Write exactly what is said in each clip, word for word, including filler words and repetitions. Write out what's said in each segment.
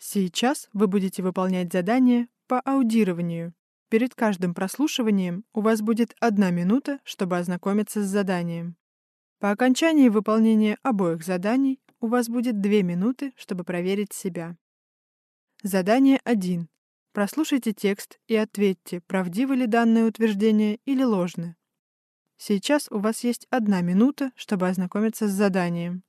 Сейчас вы будете выполнять задание по аудированию. Перед каждым прослушиванием у вас будет одна минута, чтобы ознакомиться с заданием. По окончании выполнения обоих заданий у вас будет две минуты, чтобы проверить себя. Задание один. Прослушайте текст и ответьте, правдивы ли данное утверждение или ложны. Сейчас у вас есть одна минута, чтобы ознакомиться с заданием.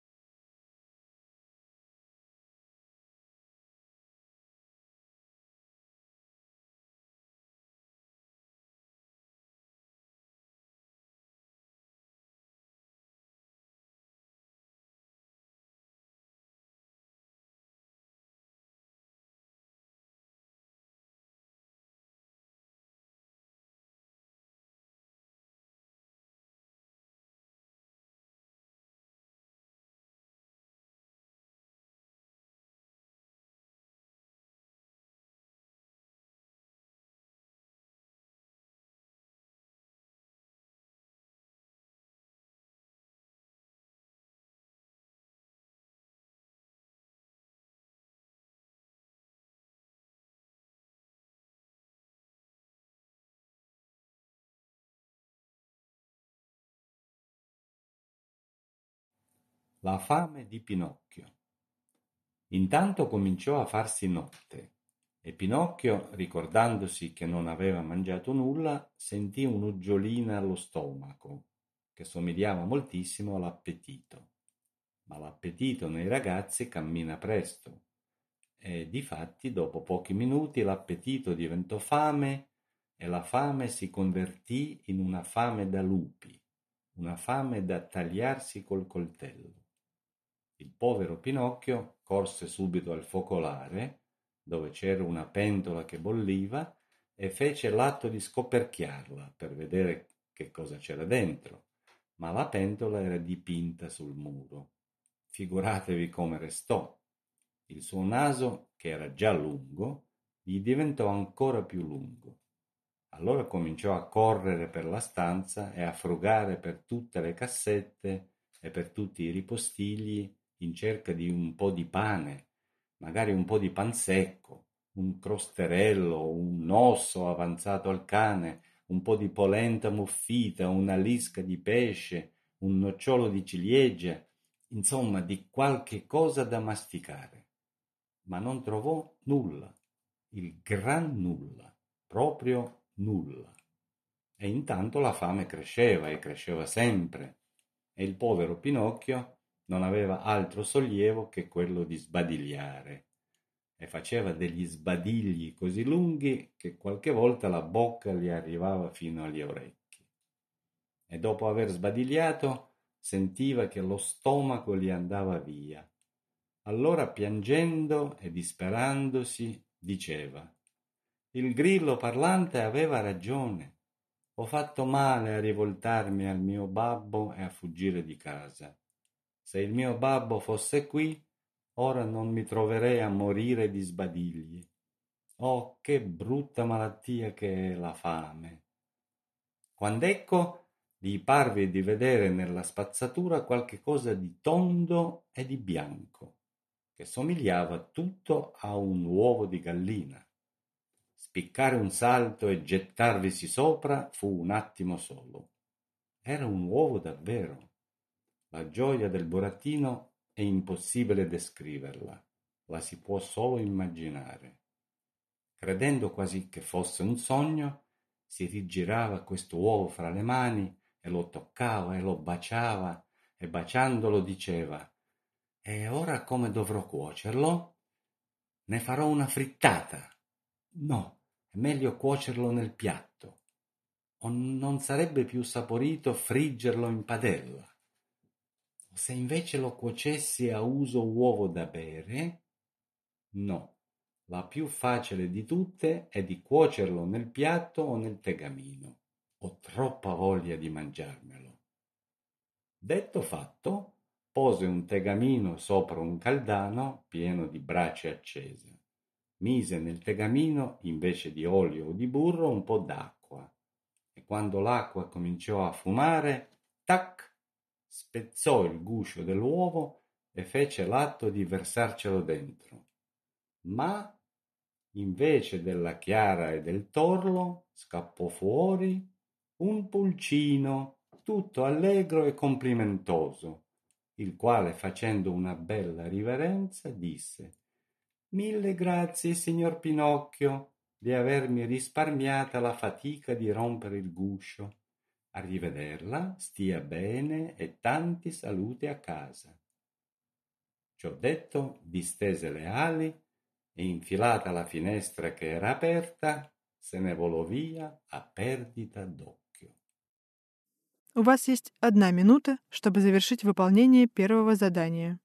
La fame di Pinocchio. Intanto cominciò a farsi notte e Pinocchio, ricordandosi che non aveva mangiato nulla, sentì un'uggiolina allo stomaco, che somigliava moltissimo all'appetito. Ma l'appetito nei ragazzi cammina presto e difatti dopo pochi minuti l'appetito diventò fame e la fame si convertì in una fame da lupi, una fame da tagliarsi col coltello. Il povero Pinocchio corse subito al focolare, dove c'era una pentola che bolliva, e fece l'atto di scoperchiarla per vedere che cosa c'era dentro, ma la pentola era dipinta sul muro. Figuratevi come restò. Il suo naso, che era già lungo, gli diventò ancora più lungo. Allora cominciò a correre per la stanza e a frugare per tutte le cassette e per tutti i ripostigli in cerca di un po' di pane, magari un po' di pan secco, un crosterello, un osso avanzato al cane, un po' di polenta muffita, una lisca di pesce, un nocciolo di ciliegia, insomma di qualche cosa da masticare. Ma non trovò nulla, il gran nulla, proprio nulla. E intanto la fame cresceva e cresceva sempre, e il povero Pinocchio non aveva altro sollievo che quello di sbadigliare, e faceva degli sbadigli così lunghi che qualche volta la bocca gli arrivava fino agli orecchi. E dopo aver sbadigliato sentiva che lo stomaco gli andava via. Allora, piangendo e disperandosi, diceva: il grillo parlante aveva ragione. Ho fatto male a rivoltarmi al mio babbo e a fuggire di casa. Se il mio babbo fosse qui, ora non mi troverei a morire di sbadigli. Oh, che brutta malattia che è la fame! Quand'ecco gli parve di vedere nella spazzatura qualche cosa di tondo e di bianco, che somigliava tutto a un uovo di gallina. Spiccare un salto e gettarvisi sopra fu un attimo solo. Era un uovo davvero. La gioia del burattino è impossibile descriverla, la si può solo immaginare. Credendo quasi che fosse un sogno, si rigirava questo uovo fra le mani e lo toccava e lo baciava e baciandolo diceva: e ora come dovrò cuocerlo? Ne farò una frittata. No, è meglio cuocerlo nel piatto. O non sarebbe più saporito friggerlo in padella? O se invece lo cuocessi a uso uovo da bere? No, la più facile di tutte è di cuocerlo nel piatto o nel tegamino. Ho troppa voglia di mangiarmelo. Detto fatto, pose un tegamino sopra un caldano pieno di brace accese. Mise nel tegamino, invece di olio o di burro, un po' d'acqua, e quando l'acqua cominciò a fumare, tac, spezzò il guscio dell'uovo e fece l'atto di versarcelo dentro. ma invece della Chiara e del Torlo scappò fuori un pulcino tutto allegro e complimentoso, il quale, facendo una bella riverenza, disse: «Mille grazie, signor Pinocchio, di avermi risparmiata la fatica di rompere il guscio. Arrivederla, stia bene e tanti saluti a casa». Ciò detto, distese le ali e, infilata la finestra che era aperta, se ne volò via a perdita d'occhio. У вас есть одна минута, чтобы завершить выполнение первого задания.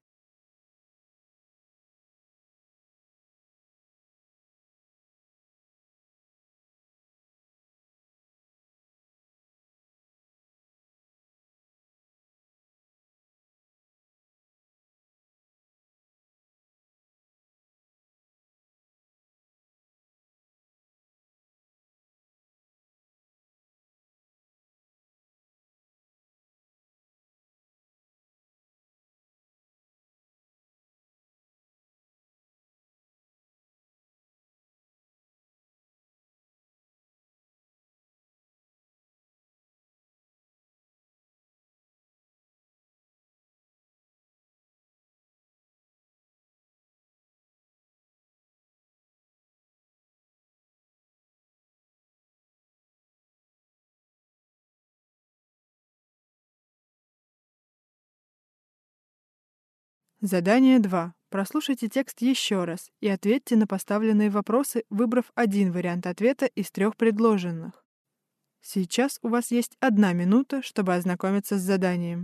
Задание два. Прослушайте текст еще раз и ответьте на поставленные вопросы, выбрав один вариант ответа из трех предложенных. Сейчас у вас есть одна минута, чтобы ознакомиться с заданием.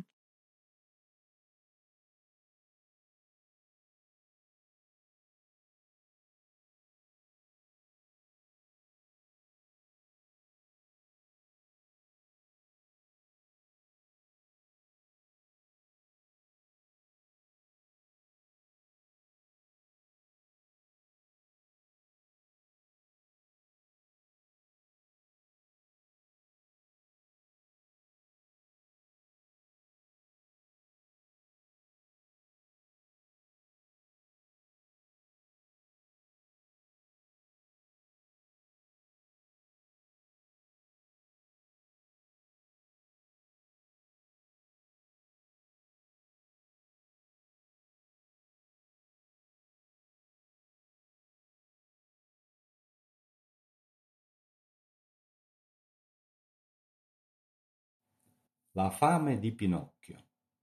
La fame di Pinocchio.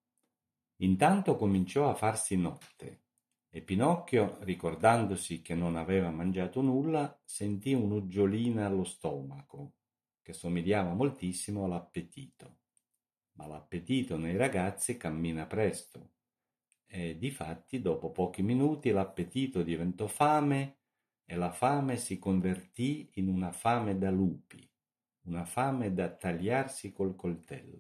Intanto cominciò a farsi notte e Pinocchio, ricordandosi che non aveva mangiato nulla, sentì un'uggiolina allo stomaco, che somigliava moltissimo all'appetito. Ma l'appetito nei ragazzi cammina presto e difatti dopo pochi minuti l'appetito diventò fame e la fame si convertì in una fame da lupi, una fame da tagliarsi col coltello.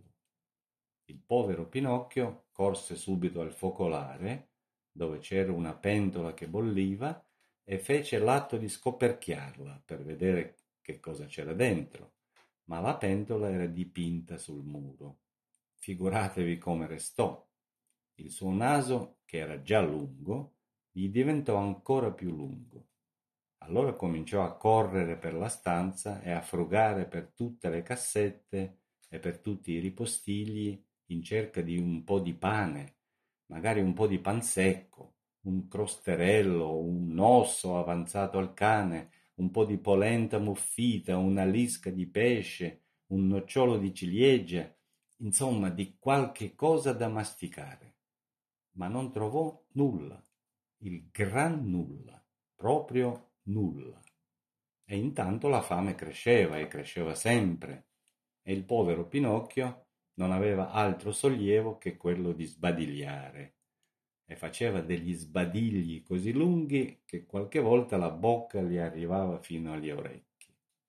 Il povero Pinocchio corse subito al focolare, dove c'era una pentola che bolliva, e fece l'atto di scoperchiarla per vedere che cosa c'era dentro, ma la pentola era dipinta sul muro. Figuratevi come restò. Il suo naso, che era già lungo, gli diventò ancora più lungo. Allora cominciò a correre per la stanza e a frugare per tutte le cassette e per tutti i ripostigli in cerca di un po' di pane, magari un po' di pan secco, un crosterello, un osso avanzato al cane, un po' di polenta muffita, una lisca di pesce, un nocciolo di ciliegia, insomma di qualche cosa da masticare. Ma non trovò nulla, il gran nulla, proprio nulla. E intanto la fame cresceva e cresceva sempre, e il povero Pinocchio non aveva altro sollievo che quello di sbadigliare, e faceva degli sbadigli così lunghi che qualche volta la bocca gli arrivava fino agli orecchi.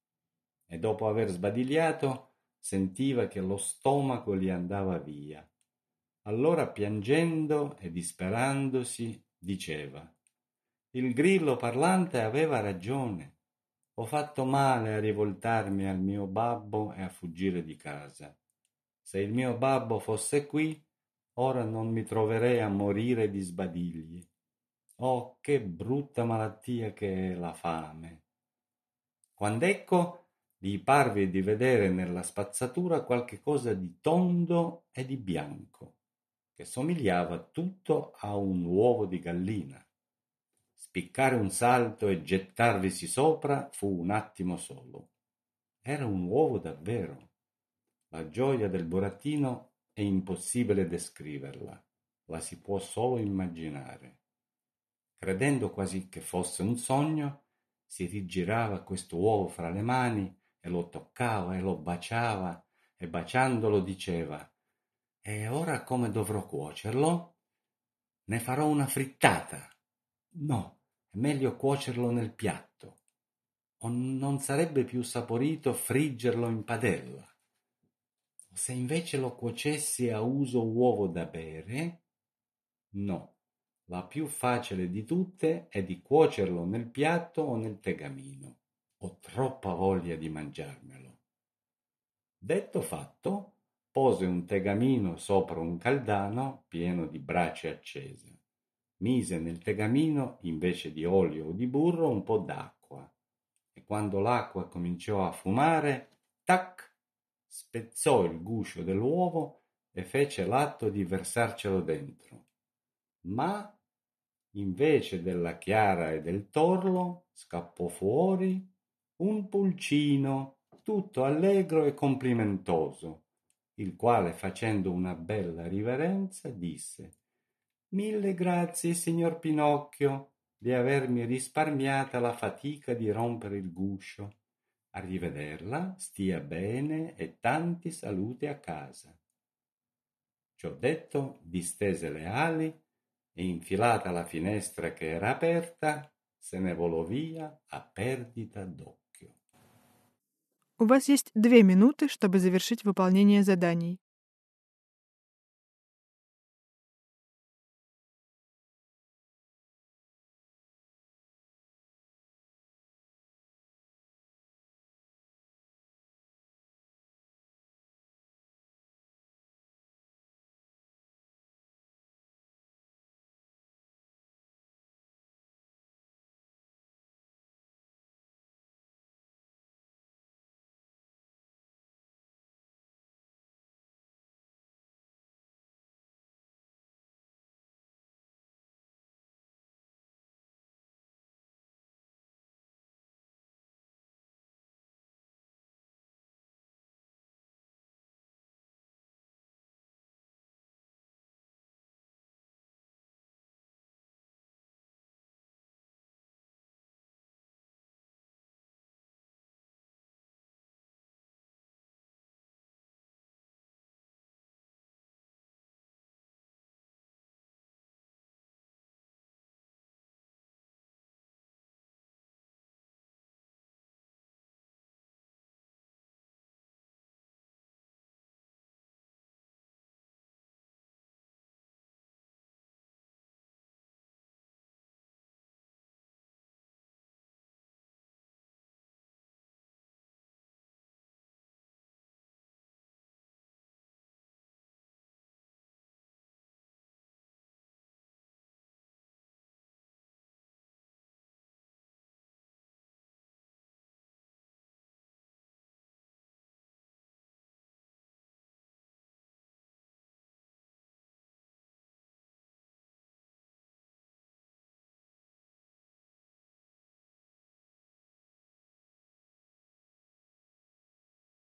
E dopo aver sbadigliato sentiva che lo stomaco gli andava via. Allora, piangendo e disperandosi, diceva: «Il grillo parlante aveva ragione. Ho fatto male a rivoltarmi al mio babbo e a fuggire di casa. Se il mio babbo fosse qui, ora non mi troverei a morire di sbadigli». Oh, che brutta malattia che è la fame. Quand'ecco gli parve di vedere nella spazzatura qualche cosa di tondo e di bianco, che somigliava tutto a un uovo di gallina. Spiccare un salto e gettarvisi sopra fu un attimo solo. Era un uovo davvero. La gioia del burattino è impossibile descriverla, la si può solo immaginare. Credendo quasi che fosse un sogno, si rigirava questo uovo fra le mani e lo toccava e lo baciava e baciandolo diceva: E ora come dovrò cuocerlo? Ne farò una frittata. No, è meglio cuocerlo nel piatto. O non sarebbe più saporito friggerlo in padella? Se invece lo cuocessi a uso uovo da bere? No, la più facile di tutte è di cuocerlo nel piatto o nel tegamino. Ho troppa voglia di mangiarmelo. Detto fatto, pose un tegamino sopra un caldano pieno di brace accese. Mise nel tegamino, invece di olio o di burro, un po' d'acqua e quando l'acqua cominciò a fumare, tac, spezzò il guscio dell'uovo e fece l'atto di versarcelo dentro. Ma invece della chiara e del torlo scappò fuori un pulcino tutto allegro e complimentoso, il quale facendo una bella riverenza disse: Mille grazie, signor Pinocchio, di avermi risparmiata la fatica di rompere il guscio. Arrivederla, stia bene e tanti saluti a casa. Ciò detto, distese le ali e infilata la finestra che era aperta, se ne volò via a perdita d'occhio. У вас есть две минуты, чтобы завершить выполнение заданий.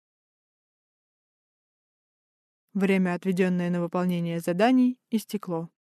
Время, отведенное на выполнение заданий, истекло.